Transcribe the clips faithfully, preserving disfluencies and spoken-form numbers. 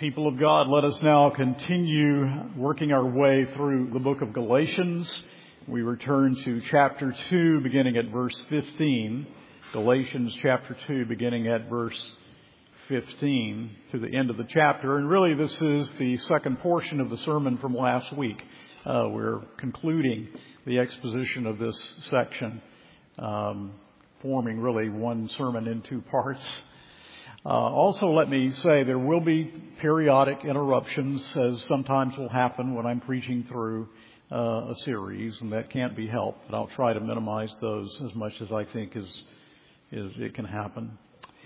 People of God, let us now continue working our way through the book of Galatians. We return to chapter two, beginning at verse fifteen. Galatians chapter two, beginning at verse fifteen, to the end of the chapter. And really, this is the second portion of the sermon from last week. Uh, we're concluding the exposition of this section, um, forming really one sermon in two parts. Uh, also, let me say there will be periodic interruptions, as sometimes will happen when I'm preaching through uh, a series, and that can't be helped. But I'll try to minimize those as much as I think is is it can happen.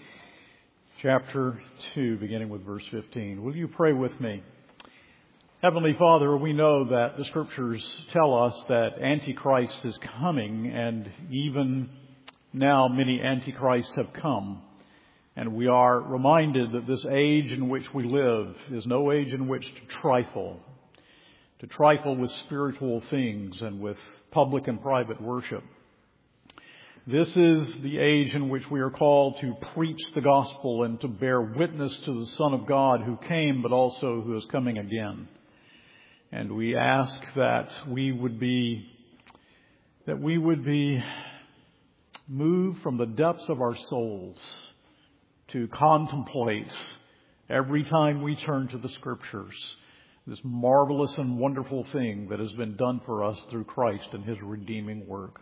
Chapter two, beginning with verse fifteen. Will you pray with me? Heavenly Father, we know that the Scriptures tell us that Antichrist is coming, and even now many Antichrists have come. And we are reminded that this age in which we live is no age in which to trifle, to trifle with spiritual things and with public and private worship. This is the age in which we are called to preach the gospel and to bear witness to the Son of God who came, but also who is coming again. And we ask that we would be, that we would be moved from the depths of our souls to contemplate every time we turn to the Scriptures this marvelous and wonderful thing that has been done for us through Christ and His redeeming work.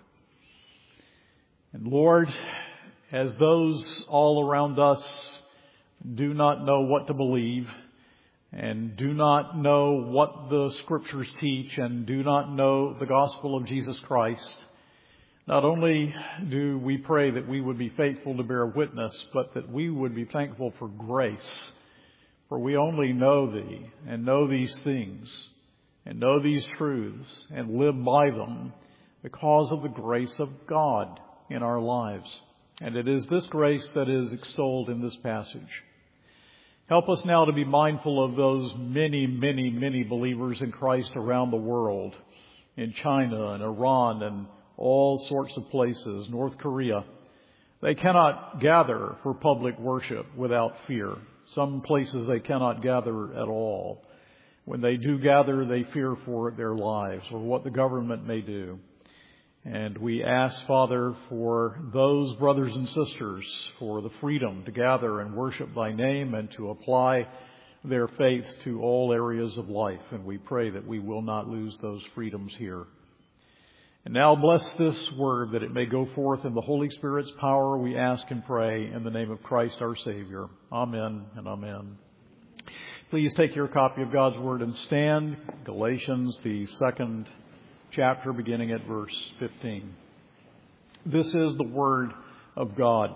And Lord, as those all around us do not know what to believe and do not know what the Scriptures teach and do not know the gospel of Jesus Christ, not only do we pray that we would be faithful to bear witness, but that we would be thankful for grace. For we only know Thee and know these things and know these truths and live by them because of the grace of God in our lives. And it is this grace that is extolled in this passage. Help us now to be mindful of those many, many, many believers in Christ around the world, in China and Iran and all sorts of places, North Korea. They cannot gather for public worship without fear. Some places they cannot gather at all. When they do gather, they fear for their lives or what the government may do. And we ask, Father, for those brothers and sisters, for the freedom to gather and worship Thy name and to apply their faith to all areas of life. And we pray that we will not lose those freedoms here. And now bless this word that it may go forth in the Holy Spirit's power, we ask and pray in the name of Christ our Savior. Amen and amen. Please take your copy of God's word and stand. Galatians, the second chapter, beginning at verse fifteen. This is the word of God.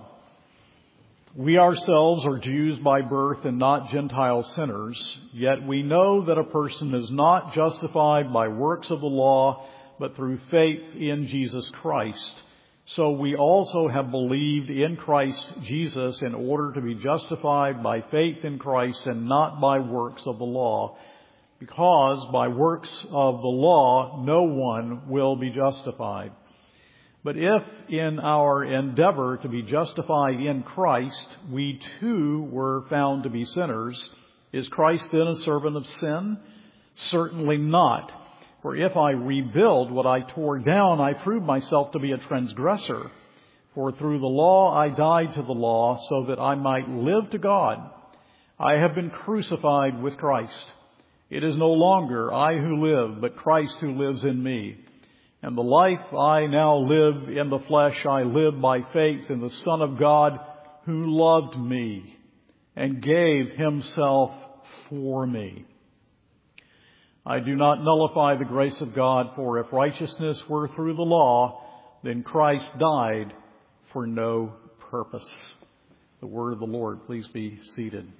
We ourselves are Jews by birth and not Gentile sinners, yet we know that a person is not justified by works of the law, but through faith in Jesus Christ. So we also have believed in Christ Jesus in order to be justified by faith in Christ and not by works of the law, because by works of the law no one will be justified. But if in our endeavor to be justified in Christ we too were found to be sinners, is Christ then a servant of sin? Certainly not. For if I rebuild what I tore down, I prove myself to be a transgressor. For through the law I died to the law, so that I might live to God. I have been crucified with Christ. It is no longer I who live, but Christ who lives in me. And the life I now live in the flesh, I live by faith in the Son of God, who loved me and gave Himself for me. I do not nullify the grace of God, for if righteousness were through the law, then Christ died for no purpose. The word of the Lord. Please be seated.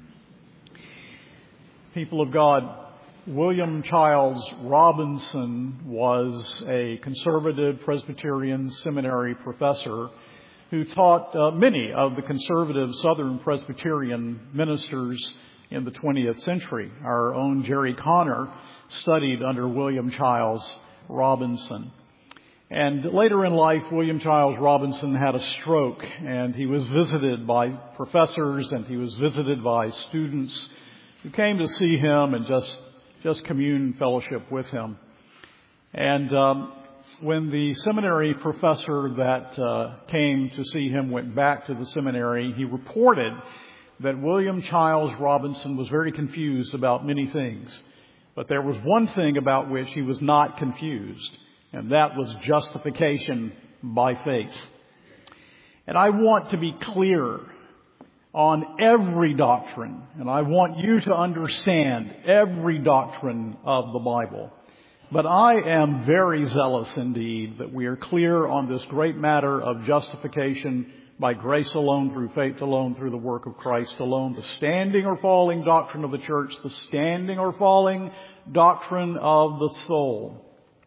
People of God, William Childs Robinson was a conservative Presbyterian seminary professor who taught uh, many of the conservative Southern Presbyterian ministers in the twentieth century. Our own Jerry Conner studied under William Childs Robinson. And later in life, William Childs Robinson had a stroke, and he was visited by professors and he was visited by students who came to see him and just just commune fellowship with him. And um, when the seminary professor that uh, came to see him went back to the seminary, he reported that William Childs Robinson was very confused about many things. But there was one thing about which he was not confused, and that was justification by faith. And I want to be clear on every doctrine, and I want you to understand every doctrine of the Bible. But I am very zealous indeed that we are clear on this great matter of justification by grace alone, through faith alone, through the work of Christ alone, the standing or falling doctrine of the church, the standing or falling doctrine of the soul.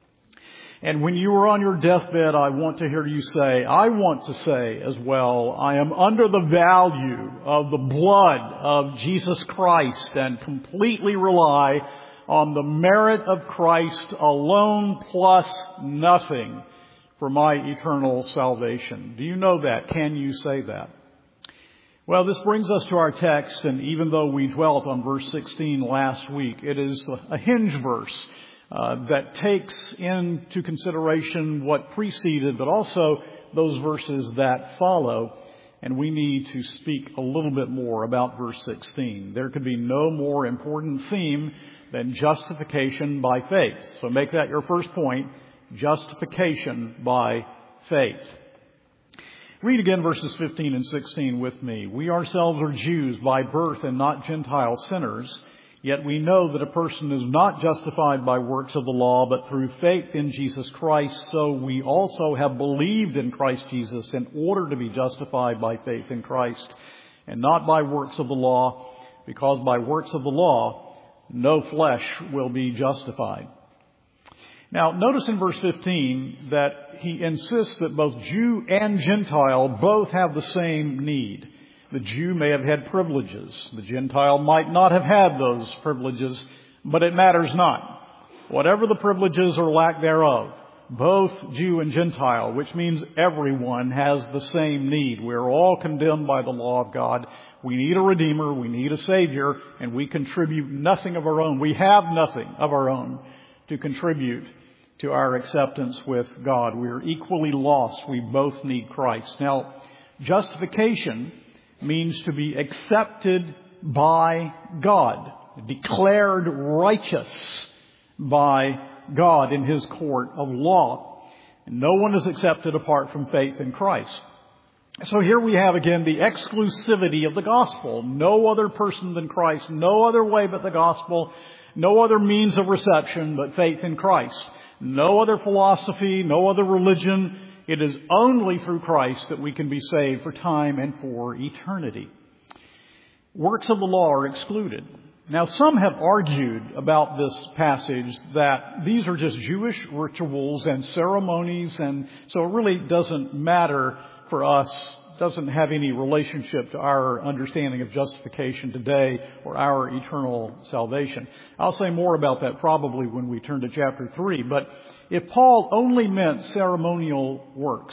And when you are on your deathbed, I want to hear you say, I want to say as well, I am under the value of the blood of Jesus Christ and completely rely on the merit of Christ alone plus nothing for my eternal salvation. Do you know that? Can you say that? Well, this brings us to our text, and even though we dwelt on verse sixteen last week, it is a hinge verse uh, that takes into consideration what preceded, but also those verses that follow. And we need to speak a little bit more about verse sixteen. There could be no more important theme than justification by faith. So make that your first point. Justification by faith. Read again verses fifteen and sixteen with me. We ourselves are Jews by birth and not Gentile sinners, yet we know that a person is not justified by works of the law, but through faith in Jesus Christ. So we also have believed in Christ Jesus in order to be justified by faith in Christ, and not by works of the law, because by works of the law no flesh will be justified. Now, notice in verse fifteen that he insists that both Jew and Gentile both have the same need. The Jew may have had privileges. The Gentile might not have had those privileges, but it matters not. Whatever the privileges or lack thereof, both Jew and Gentile, which means everyone, has the same need. We're all condemned by the law of God. We need a Redeemer, we need a Savior, and we contribute nothing of our own. We have nothing of our own to contribute to our acceptance with God. We are equally lost. We both need Christ. Now, justification means to be accepted by God, declared righteous by God in His court of law. And no one is accepted apart from faith in Christ. So here we have again the exclusivity of the gospel. No other person than Christ, no other way but the gospel, no other means of reception but faith in Christ. No other philosophy, no other religion. It is only through Christ that we can be saved for time and for eternity. Works of the law are excluded. Now, some have argued about this passage that these are just Jewish rituals and ceremonies, and so it really doesn't matter for us, doesn't have any relationship to our understanding of justification today or our eternal salvation. I'll say more about that probably when we turn to chapter three. But if Paul only meant ceremonial works,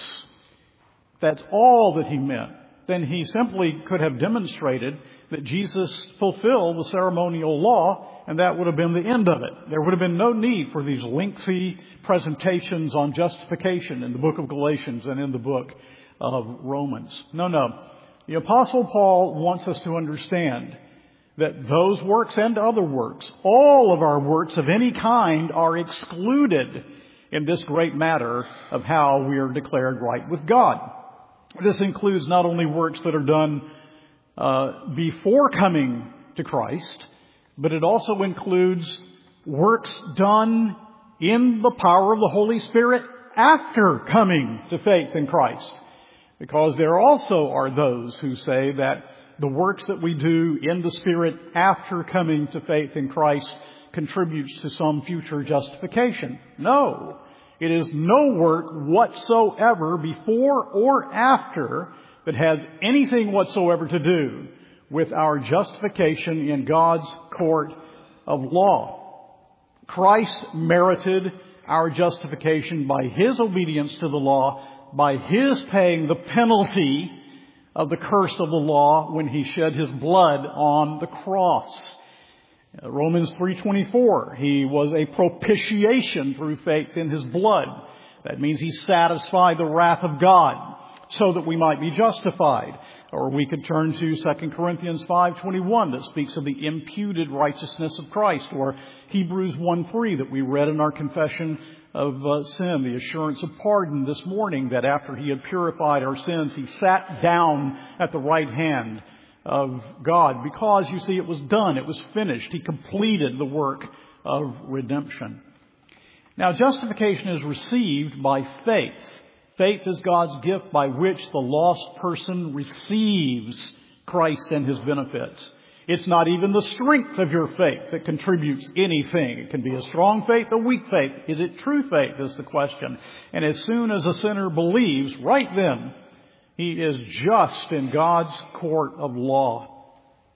that's all that he meant, then he simply could have demonstrated that Jesus fulfilled the ceremonial law, and that would have been the end of it. There would have been no need for these lengthy presentations on justification in the book of Galatians and in the book of Romans. No, no. The Apostle Paul wants us to understand that those works and other works, all of our works of any kind, are excluded in this great matter of how we are declared right with God. This includes not only works that are done uh, before coming to Christ, but it also includes works done in the power of the Holy Spirit after coming to faith in Christ. Because there also are those who say that the works that we do in the Spirit after coming to faith in Christ contributes to some future justification. No, it is no work whatsoever before or after that has anything whatsoever to do with our justification in God's court of law. Christ merited our justification by His obedience to the law, by His paying the penalty of the curse of the law when He shed His blood on the cross. Uh, Romans three twenty-four, He was a propitiation through faith in His blood. That means He satisfied the wrath of God so that we might be justified. Or we could turn to Second Corinthians five twenty-one that speaks of the imputed righteousness of Christ, or Hebrews one three that we read in our confession of uh, sin, the assurance of pardon this morning, that after He had purified our sins, He sat down at the right hand of God because, you see, it was done. It was finished. He completed the work of redemption. Now, justification is received by faith. Faith is God's gift by which the lost person receives Christ and His benefits. It's not even the strength of your faith that contributes anything. It can be a strong faith, a weak faith. Is it true faith is the question. And as soon as a sinner believes, right then, he is just in God's court of law.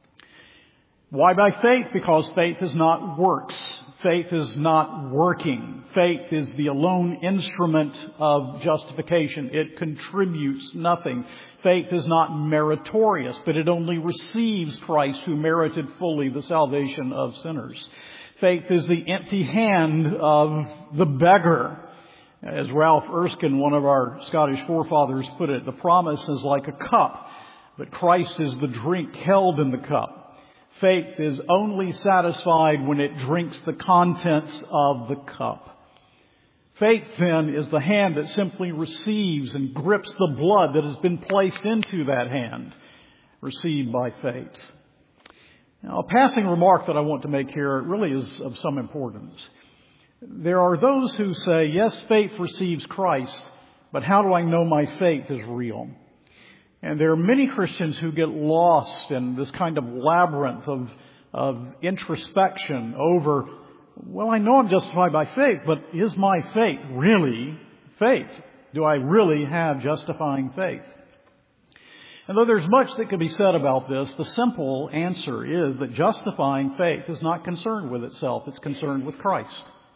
Why by faith? Because faith is not works. Faith is not working. Faith is the alone instrument of justification. It contributes nothing. Faith is not meritorious, but it only receives Christ who merited fully the salvation of sinners. Faith is the empty hand of the beggar. As Ralph Erskine, one of our Scottish forefathers, put it, the promise is like a cup, but Christ is the drink held in the cup. Faith is only satisfied when it drinks the contents of the cup. Faith, then, is the hand that simply receives and grips the blood that has been placed into that hand, received by faith. Now, a passing remark that I want to make here really is of some importance. There are those who say, yes, faith receives Christ, but how do I know my faith is real? And there are many Christians who get lost in this kind of labyrinth of, of introspection over, well, I know I'm justified by faith, but is my faith really faith? Do I really have justifying faith? And though there's much that could be said about this, the simple answer is that justifying faith is not concerned with itself. It's concerned with Christ.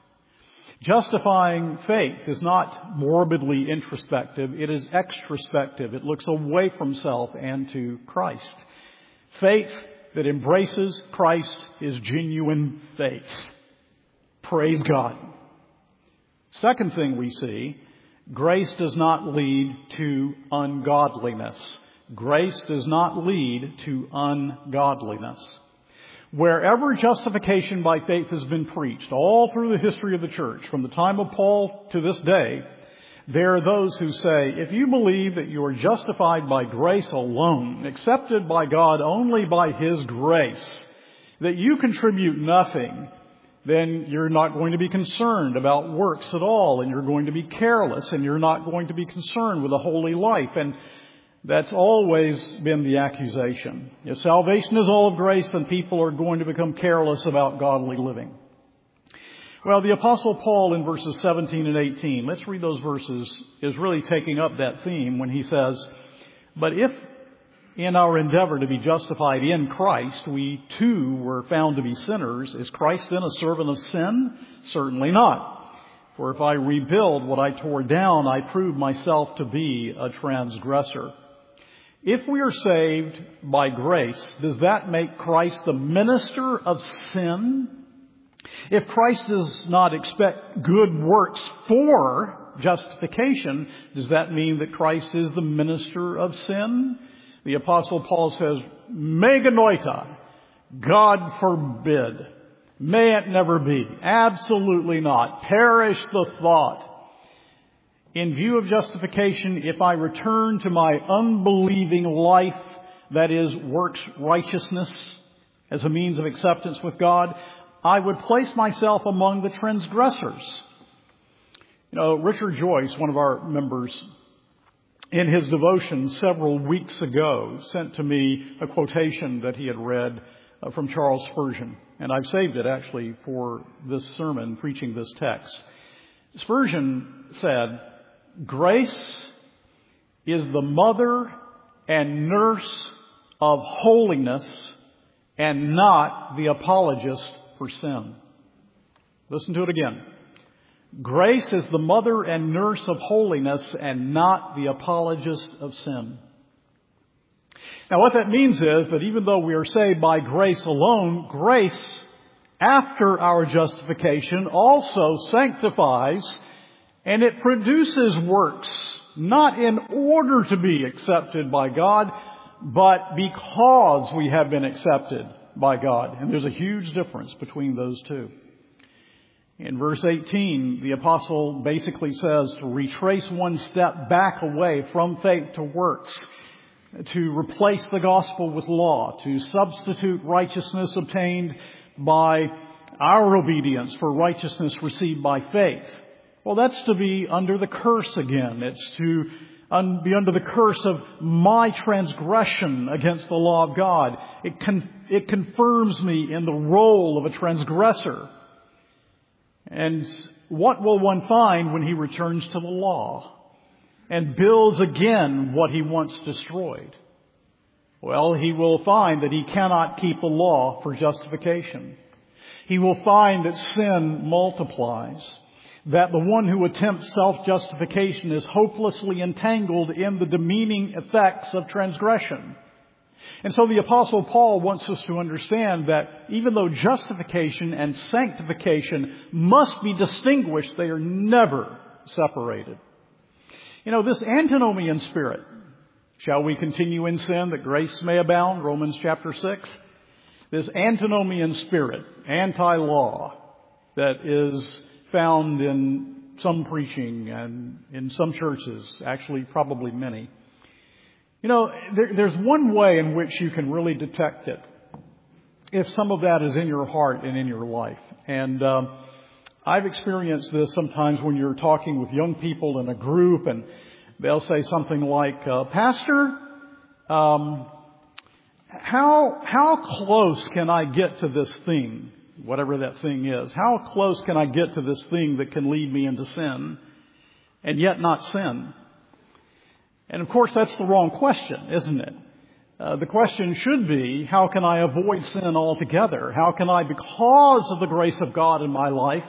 Justifying faith is not morbidly introspective. It is extrospective. It looks away from self and to Christ. Faith that embraces Christ is genuine faith. Praise God. Second thing we see, grace does not lead to ungodliness. Grace does not lead to ungodliness. Wherever justification by faith has been preached, all through the history of the church, from the time of Paul to this day, there are those who say, if you believe that you are justified by grace alone, accepted by God only by His grace, that you contribute nothing, then you're not going to be concerned about works at all, and you're going to be careless, and you're not going to be concerned with a holy life. And that's always been the accusation. If salvation is all of grace, then people are going to become careless about godly living. Well, the Apostle Paul in verses seventeen and eighteen, let's read those verses, is really taking up that theme when he says, but if in our endeavor to be justified in Christ, we too were found to be sinners, is Christ then a servant of sin? Certainly not. For if I rebuild what I tore down, I prove myself to be a transgressor. If we are saved by grace, does that make Christ the minister of sin? If Christ does not expect good works for justification, does that mean that Christ is the minister of sin? The Apostle Paul says, meganoita, God forbid. May it never be. Absolutely not. Perish the thought. In view of justification, if I return to my unbelieving life, that is, works righteousness as a means of acceptance with God, I would place myself among the transgressors. You know, Richard Joyce, one of our members, in his devotion several weeks ago, sent to me a quotation that he had read uh, from Charles Spurgeon. And I've saved it, actually, for this sermon, preaching this text. Spurgeon said, grace is the mother and nurse of holiness and not the apologist for sin. Listen to it again. Grace is the mother and nurse of holiness and not the apologist of sin. Now what that means is that even though we are saved by grace alone, grace after our justification, also sanctifies, and it produces works, not in order to be accepted by God, but because we have been accepted by God. And there's a huge difference between those two. In verse eighteen, the apostle basically says to retrace one step back away from faith to works, to replace the gospel with law, to substitute righteousness obtained by our obedience for righteousness received by faith. Well, that's to be under the curse again. It's to un- be under the curse of my transgression against the law of God. It, con- it confirms me in the role of a transgressor. And what will one find when he returns to the law and builds again what he once destroyed? Well, he will find that he cannot keep the law for justification. He will find that sin multiplies, that the one who attempts self-justification is hopelessly entangled in the demeaning effects of transgression. And so the Apostle Paul wants us to understand that even though justification and sanctification must be distinguished, they are never separated. You know, this antinomian spirit, shall we continue in sin that grace may abound, Romans chapter six, this antinomian spirit, anti-law, that is found in some preaching and in some churches, actually probably many. You know, there, there's one way in which you can really detect it, if some of that is in your heart and in your life. And um, I've experienced this sometimes when you're talking with young people in a group, and they'll say something like, uh, Pastor, um, how how close can I get to this thing, whatever that thing is? How close can I get to this thing that can lead me into sin and yet not sin? And of course, that's the wrong question, isn't it? Uh, the question should be, how can I avoid sin altogether? How can I, because of the grace of God in my life,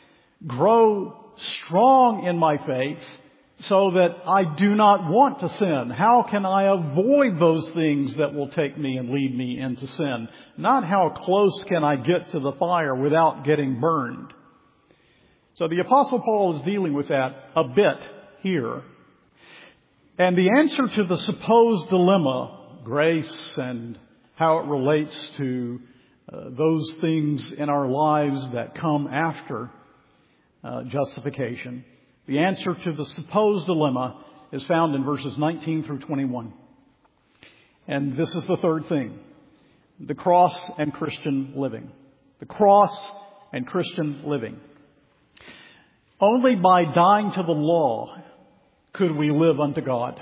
grow strong in my faith so that I do not want to sin? How can I avoid those things that will take me and lead me into sin? Not how close can I get to the fire without getting burned. So the Apostle Paul is dealing with that a bit here. And the answer to the supposed dilemma, grace and how it relates to uh, those things in our lives that come after uh, justification, the answer to the supposed dilemma is found in verses nineteen through twenty-one. And this is the third thing, the cross and Christian living. The cross and Christian living. Only by dying to the law could we live unto God.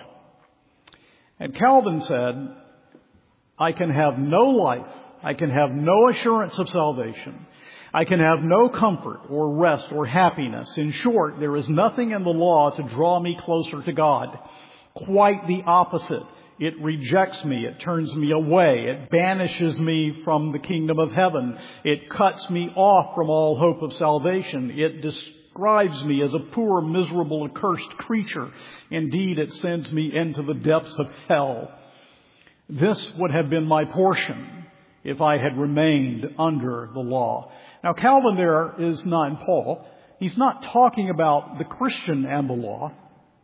And Calvin said, I can have no life, I can have no assurance of salvation, I can have no comfort or rest or happiness. In short, there is nothing in the law to draw me closer to God. Quite the opposite. It rejects me, it turns me away, it banishes me from the kingdom of heaven, it cuts me off from all hope of salvation, it destroys describes me as a poor, miserable, accursed creature. Indeed, it sends me into the depths of hell. This would have been my portion if I had remained under the law. Now, Calvin there is not, and Paul, he's not talking about the Christian and the law.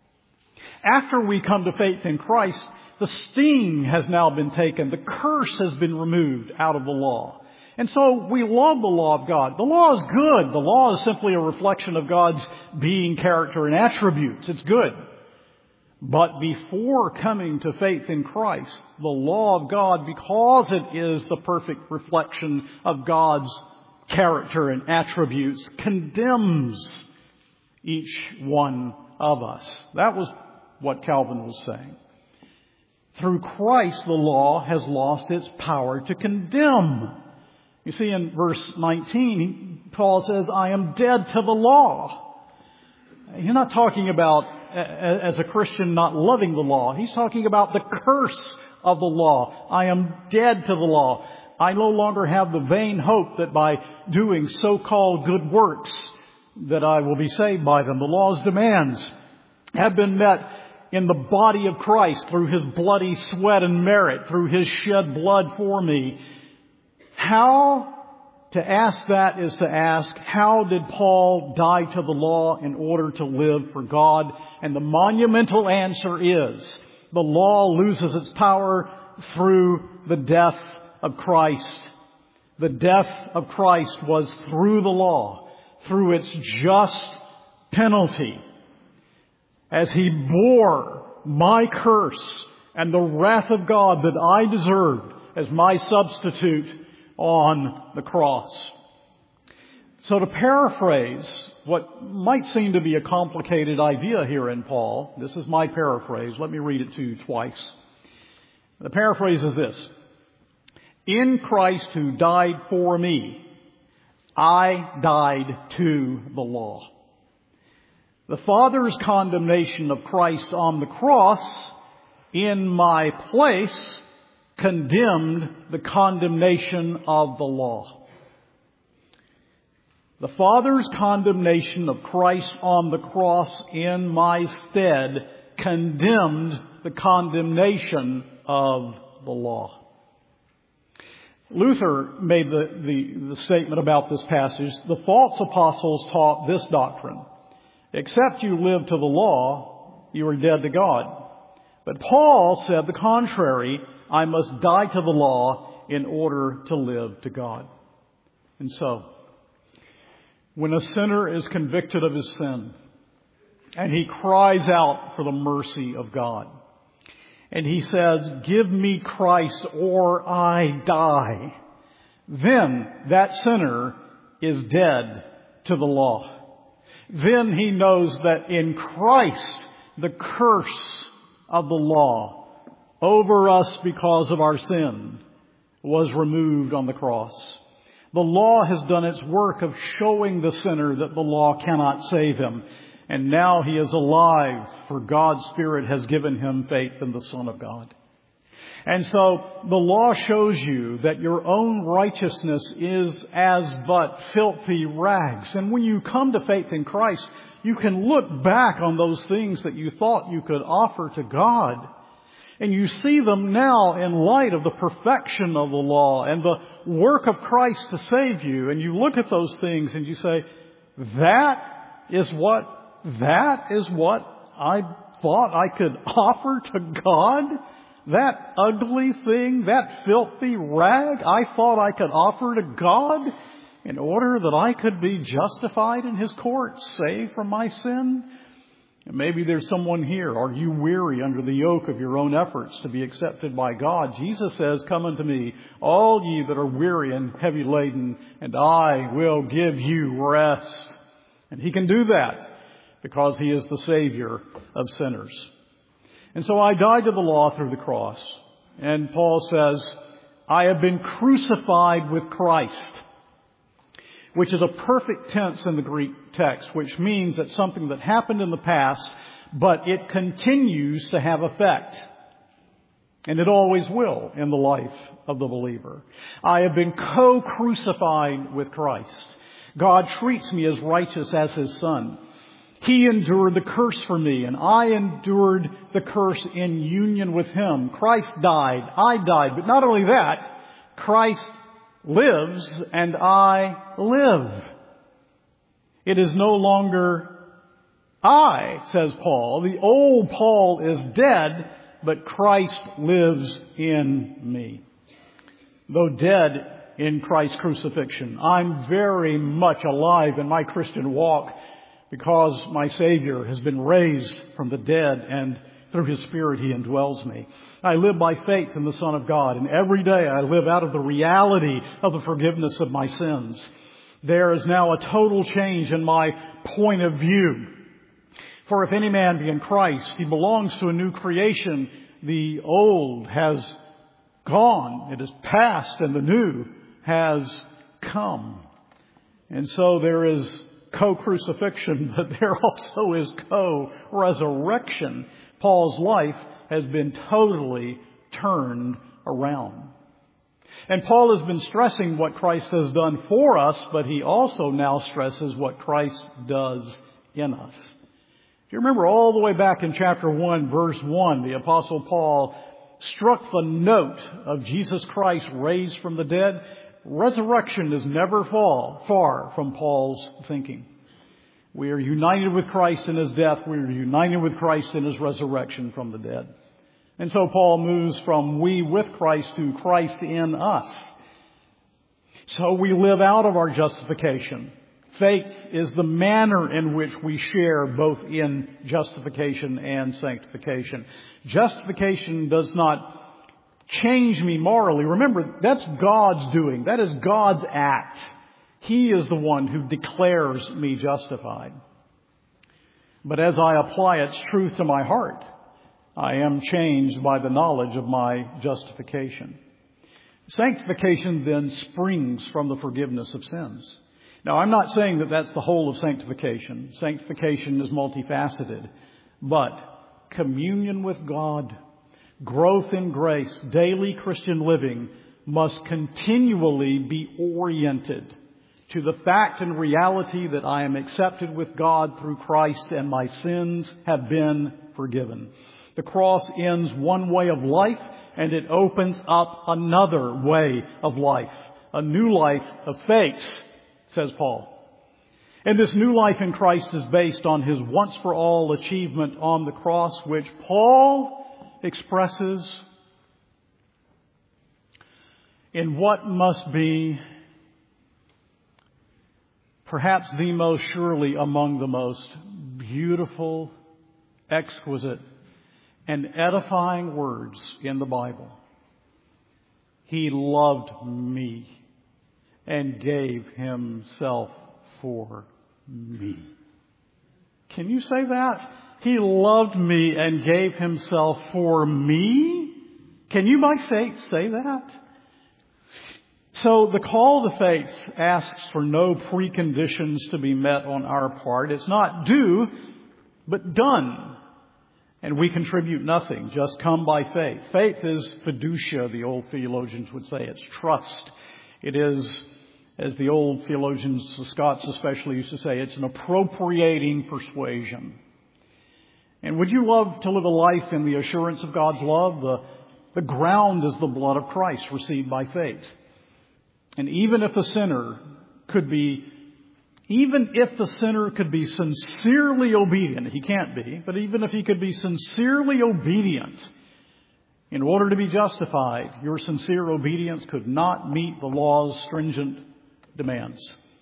After we come to faith in Christ, the sting has now been taken. The curse has been removed out of the law. And so we love the law of God. The law is good. The law is simply a reflection of God's being, character, and attributes. It's good. But before coming to faith in Christ, the law of God, because it is the perfect reflection of God's character and attributes, condemns each one of us. That was what Calvin was saying. Through Christ, the law has lost its power to condemn. You see, in verse nineteen, Paul says, I am dead to the law. He's not talking about, as a Christian, not loving the law. He's talking about the curse of the law. I am dead to the law. I no longer have the vain hope that by doing so-called good works that I will be saved by them. The law's demands have been met in the body of Christ through His bloody sweat and merit, through His shed blood for me. How to ask that is to ask, how did Paul die to the law in order to live for God? And the monumental answer is, the law loses its power through the death of Christ. The death of Christ was through the law, through its just penalty, as He bore my curse and the wrath of God that I deserved as my substitute on the cross. So to paraphrase what might seem to be a complicated idea here in Paul, this is my paraphrase. Let me read it to you twice. The paraphrase is this: in Christ who died for me, I died to the law. The Father's condemnation of Christ on the cross in my place condemned the condemnation of the law. The Father's condemnation of Christ on the cross in my stead condemned the condemnation of the law. Luther made the, the, the statement about this passage: the false apostles taught this doctrine: except you live to the law, you are dead to God. But Paul said the contrary: I must die to the law in order to live to God. And so, when a sinner is convicted of his sin, and he cries out for the mercy of God, and he says, give me Christ or I die, then that sinner is dead to the law. Then he knows that in Christ the curse of the law over us because of our sin was removed on the cross. The law has done its work of showing the sinner that the law cannot save him. And now he is alive, for God's Spirit has given him faith in the Son of God. And so the law shows you that your own righteousness is as but filthy rags. And when you come to faith in Christ, you can look back on those things that you thought you could offer to God, and you see them now in light of the perfection of the law and the work of Christ to save you. And you look at those things and you say, that is what That is what I thought I could offer to God? That ugly thing, that filthy rag I thought I could offer to God in order that I could be justified in His court, saved from my sin? And maybe there's someone here. Are you weary under the yoke of your own efforts to be accepted by God? Jesus says, come unto me, all ye that are weary and heavy laden, and I will give you rest. And He can do that because He is the Savior of sinners. And so I died to the law through the cross. And Paul says, I have been crucified with Christ, which is a perfect tense in the Greek text, which means that something that happened in the past, but it continues to have effect. And it always will in the life of the believer. I have been co-crucified with Christ. God treats me as righteous as His Son. He endured the curse for me, and I endured the curse in union with Him. Christ died, I died, but not only that, Christ lives and I live. It is no longer I, says Paul. The old Paul is dead, but Christ lives in me. Though dead in Christ's crucifixion, I'm very much alive in my Christian walk, because my Savior has been raised from the dead, and through His Spirit He indwells me. I live by faith in the Son of God, and every day I live out of the reality of the forgiveness of my sins. There is now a total change in my point of view. For if any man be in Christ, he belongs to a new creation. The old has gone, it is past, and the new has come. And so there is co-crucifixion, but there also is co-resurrection. Paul's life has been totally turned around. And Paul has been stressing what Christ has done for us, but he also now stresses what Christ does in us. Do you remember all the way back in chapter one, verse one, the Apostle Paul struck the note of Jesus Christ raised from the dead? resurrection is never far, far from Paul's thinking. We are united with Christ in His death. We are united with Christ in His resurrection from the dead. And so Paul moves from we with Christ to Christ in us. So we live out of our justification. Faith is the manner in which we share both in justification and sanctification. Justification does not change me morally. Remember, that's God's doing. That is God's act. He is the one who declares me justified. But as I apply its truth to my heart, I am changed by the knowledge of my justification. Sanctification then springs from the forgiveness of sins. Now, I'm not saying that that's the whole of sanctification. Sanctification is multifaceted. But communion with God, growth in grace, daily Christian living must continually be oriented to the fact and reality that I am accepted with God through Christ and my sins have been forgiven. The cross ends one way of life and it opens up another way of life, a new life of faith, says Paul. And this new life in Christ is based on His once-for-all achievement on the cross, which Paul expresses in what must be perhaps the most surely among the most beautiful, exquisite, and edifying words in the Bible. He loved me and gave Himself for me. Can you say that? He loved me and gave Himself for me? Can you by faith say that? So the call to faith asks for no preconditions to be met on our part. It's not do, but done. And we contribute nothing, just come by faith. Faith is fiducia, the old theologians would say. It's trust. It is, as the old theologians, the Scots especially, used to say, it's an appropriating persuasion. And would you love to live a life in the assurance of God's love? The, the ground is the blood of Christ received by faith. And even if a sinner could be Even if the sinner could be sincerely obedient, he can't be, but even if he could be sincerely obedient, in order to be justified, your sincere obedience could not meet the law's stringent demands.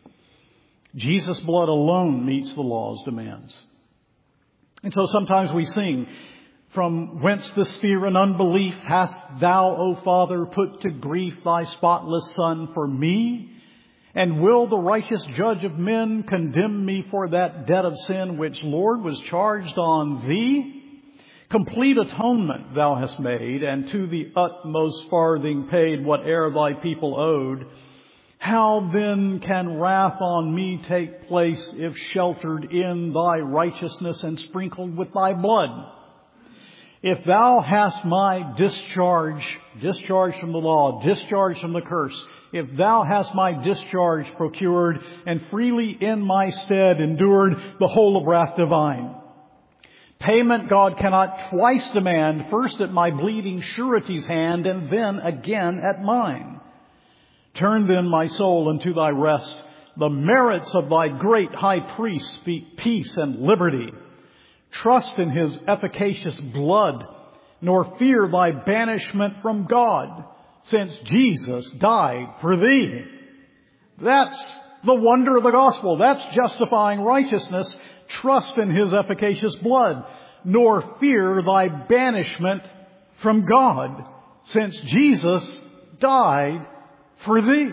Jesus' blood alone meets the law's demands. And so sometimes we sing, from whence this fear and unbelief hast thou, O Father, put to grief thy spotless Son for me? And will the righteous judge of men condemn me for that debt of sin which, Lord, was charged on thee? Complete atonement thou hast made, and to the utmost farthing paid whate'er thy people owed. How then can wrath on me take place if sheltered in thy righteousness and sprinkled with thy blood? If thou hast my discharge, discharge from the law, discharge from the curse, if thou hast my discharge procured and freely in my stead endured the whole of wrath divine. Payment God cannot twice demand, first at my bleeding surety's hand and then again at mine. Turn then my soul unto thy rest. The merits of thy great high priest speak peace and liberty. Trust in His efficacious blood, nor fear thy banishment from God, since Jesus died for thee. That's the wonder of the gospel. That's justifying righteousness. Trust in His efficacious blood, nor fear thy banishment from God, since Jesus died for thee.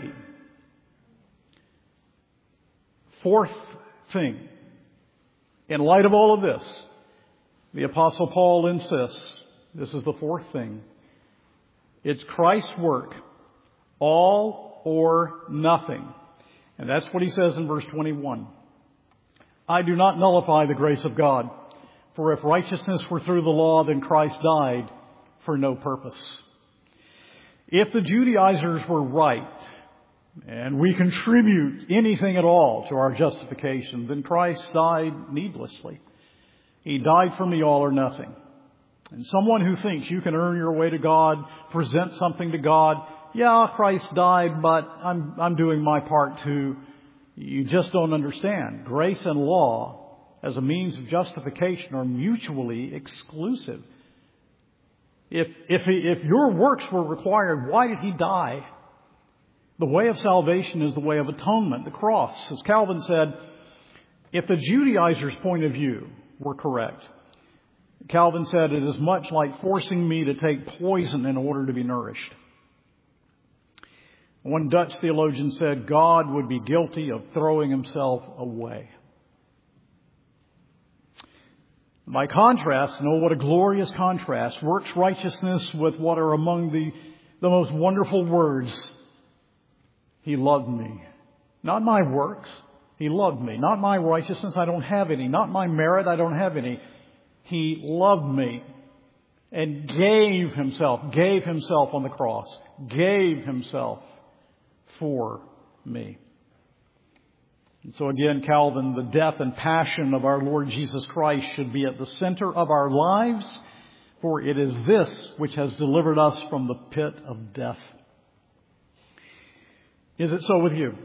Fourth thing, in light of all of this, the Apostle Paul insists, this is the fourth thing, it's Christ's work, all or nothing. And that's what he says in verse twenty-one. I do not nullify the grace of God, for if righteousness were through the law, then Christ died for no purpose. If the Judaizers were right, and we contribute anything at all to our justification, then Christ died needlessly. He died for me all or nothing. And someone who thinks you can earn your way to God, present something to God, yeah, Christ died, but I'm, I'm doing my part too. You just don't understand. Grace and law as a means of justification are mutually exclusive. If, if, he, if your works were required, why did he die? The way of salvation is the way of atonement, the cross. As Calvin said, if the Judaizers' point of view were correct, Calvin said, it is much like forcing me to take poison in order to be nourished. One Dutch theologian said, God would be guilty of throwing himself away. By contrast, and oh, what a glorious contrast, works righteousness with what are among the, the most wonderful words. He loved me. Not my works. He loved me. Not my righteousness. I don't have any. Not my merit. I don't have any. He loved me and gave himself, gave himself on the cross, gave himself for me. And so again, Calvin, the death and passion of our Lord Jesus Christ should be at the center of our lives, for it is this which has delivered us from the pit of death. Is it so with you?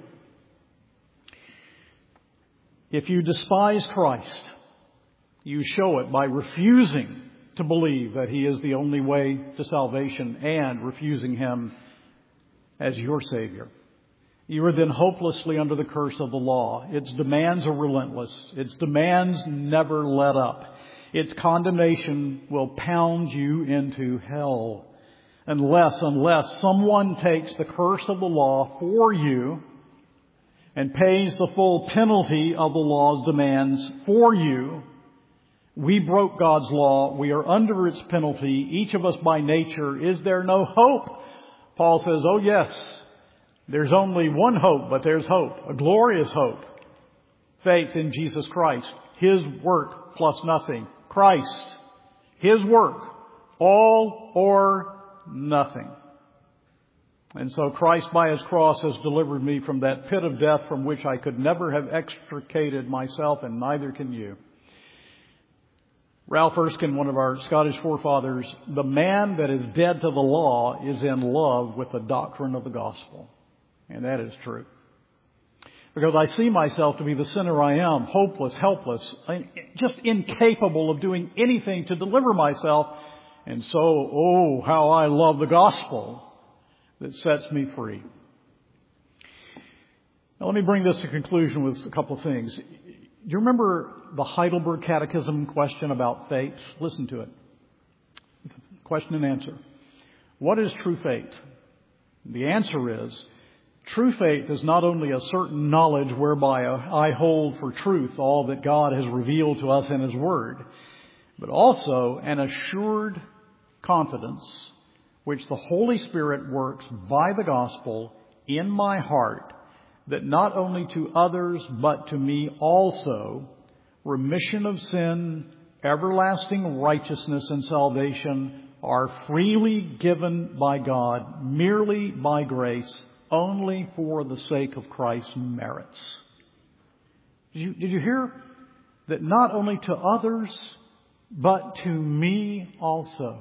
If you despise Christ, you show it by refusing to believe that He is the only way to salvation and refusing Him as your Savior. You are then hopelessly under the curse of the law. Its demands are relentless. Its demands never let up. Its condemnation will pound you into hell. Unless, unless someone takes the curse of the law for you and pays the full penalty of the law's demands for you. We broke God's law. We are under its penalty. Each of us by nature. Is there no hope? Paul says, oh yes, there's only one hope, but there's hope. A glorious hope. Faith in Jesus Christ. His work plus nothing. Christ. His work. All or nothing. And so Christ by His cross has delivered me from that pit of death from which I could never have extricated myself, and neither can you. Ralph Erskine, one of our Scottish forefathers, the man that is dead to the law is in love with the doctrine of the gospel. And that is true. Because I see myself to be the sinner I am, hopeless, helpless, just incapable of doing anything to deliver myself. And so, oh, how I love the gospel that sets me free. Now let me bring this to conclusion with a couple of things. Do you remember the Heidelberg Catechism question about faith? Listen to it. Question and answer. What is true faith? The answer is, true faith is not only a certain knowledge whereby I hold for truth all that God has revealed to us in His Word, but also an assured confidence which the Holy Spirit works by the gospel in my heart, that not only to others but to me also, remission of sin, everlasting righteousness and salvation are freely given by God, merely by grace, only for the sake of Christ's merits. Did you, did you hear that not only to others, but to me also?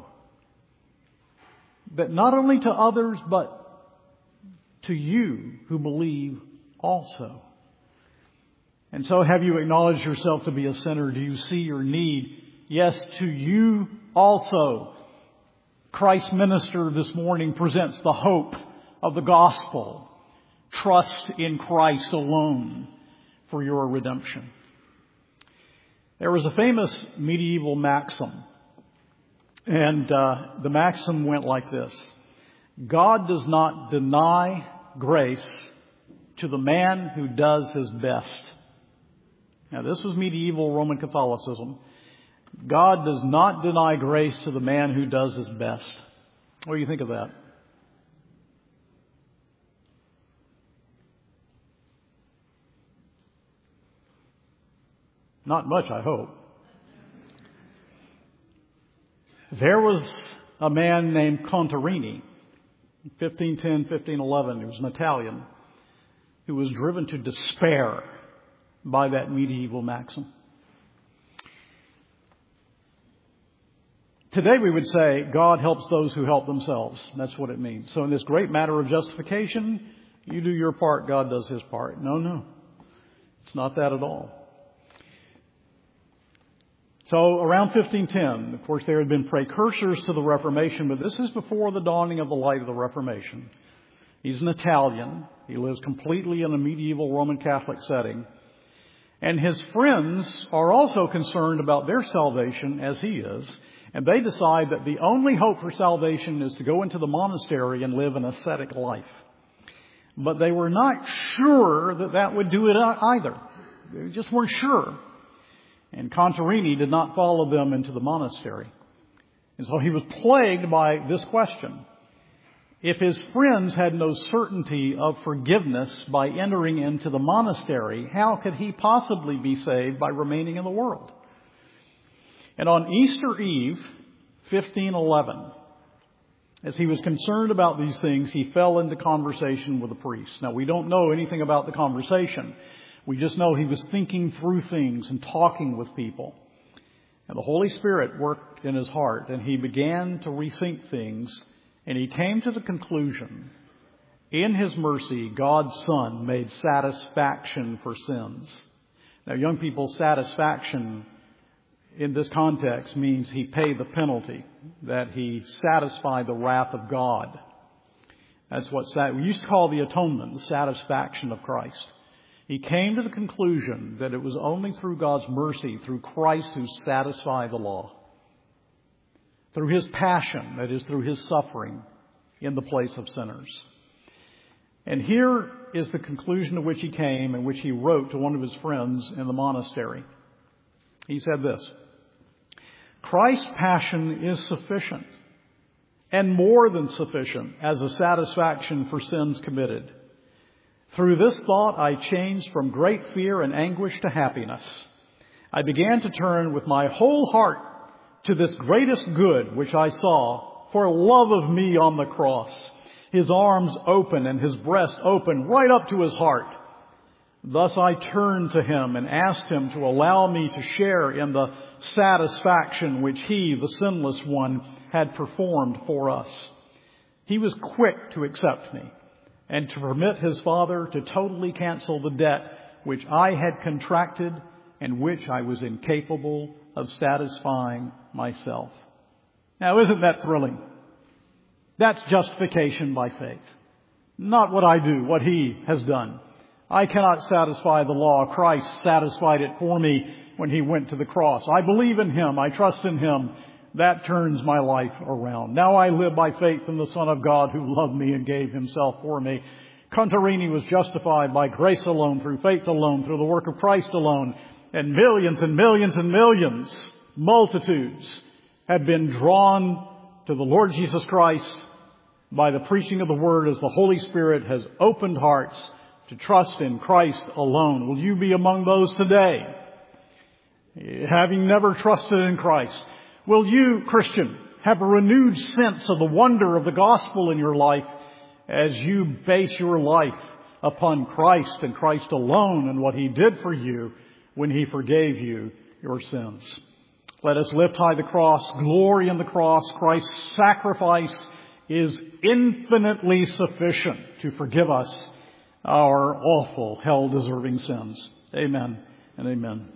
That not only to others, but to you who believe also. And so have you acknowledged yourself to be a sinner? Do you see your need? Yes, to you also. Christ's minister this morning presents the hope of the gospel. Trust in Christ alone for your redemption. There was a famous medieval maxim, and uh, the maxim went like this: God does not deny grace to the man who does his best. Now, this was medieval Roman Catholicism. God does not deny grace to the man who does his best. What do you think of that? Not much, I hope. There was a man named Contarini, fifteen ten, fifteen eleven. He was an Italian who was driven to despair by that medieval maxim. Today we would say God helps those who help themselves. That's what it means. So in this great matter of justification, you do your part, God does His part. No, no. It's not that at all. So around fifteen ten, of course, there had been precursors to the Reformation, but this is before the dawning of the light of the Reformation. He's an Italian. He lives completely in a medieval Roman Catholic setting. And his friends are also concerned about their salvation as he is. And they decide that the only hope for salvation is to go into the monastery and live an ascetic life. But they were not sure that that would do it either. They just weren't sure. And Contarini did not follow them into the monastery. And so he was plagued by this question. If his friends had no certainty of forgiveness by entering into the monastery, how could he possibly be saved by remaining in the world? And on Easter Eve, fifteen eleven, as he was concerned about these things, he fell into conversation with a priest. Now, we don't know anything about the conversation. We just know he was thinking through things and talking with people. And the Holy Spirit worked in his heart, and he began to rethink things, and he came to the conclusion, in His mercy, God's Son made satisfaction for sins. Now, young people, satisfaction in this context means He paid the penalty, that He satisfied the wrath of God. That's what we used to call the atonement, the satisfaction of Christ. He came to the conclusion that it was only through God's mercy, through Christ, who satisfied the law. Through His passion, that is, through His suffering in the place of sinners. And here is the conclusion to which he came, and which he wrote to one of his friends in the monastery. He said this: Christ's passion is sufficient, and more than sufficient, as a satisfaction for sins committed. Through this thought, I changed from great fear and anguish to happiness. I began to turn with my whole heart to this greatest good which I saw for love of me on the cross. His arms open and His breast open right up to His heart. Thus I turned to Him and asked Him to allow me to share in the satisfaction which He, the sinless one, had performed for us. He was quick to accept me and to permit His Father to totally cancel the debt which I had contracted and which I was incapable of satisfying myself. Now, isn't that thrilling? That's justification by faith. Not what I do, what He has done. I cannot satisfy the law. Christ satisfied it for me when He went to the cross. I believe in Him. I trust in Him. That turns my life around. Now I live by faith in the Son of God who loved me and gave Himself for me. Contarini was justified by grace alone, through faith alone, through the work of Christ alone. And millions and millions and millions, multitudes, have been drawn to the Lord Jesus Christ by the preaching of the Word, as the Holy Spirit has opened hearts to trust in Christ alone. Will you be among those today, having never trusted in Christ? Will you, Christian, have a renewed sense of the wonder of the gospel in your life as you base your life upon Christ and Christ alone and what He did for you when He forgave you your sins? Let us lift high the cross, glory in the cross. Christ's sacrifice is infinitely sufficient to forgive us our awful, hell-deserving sins. Amen and amen.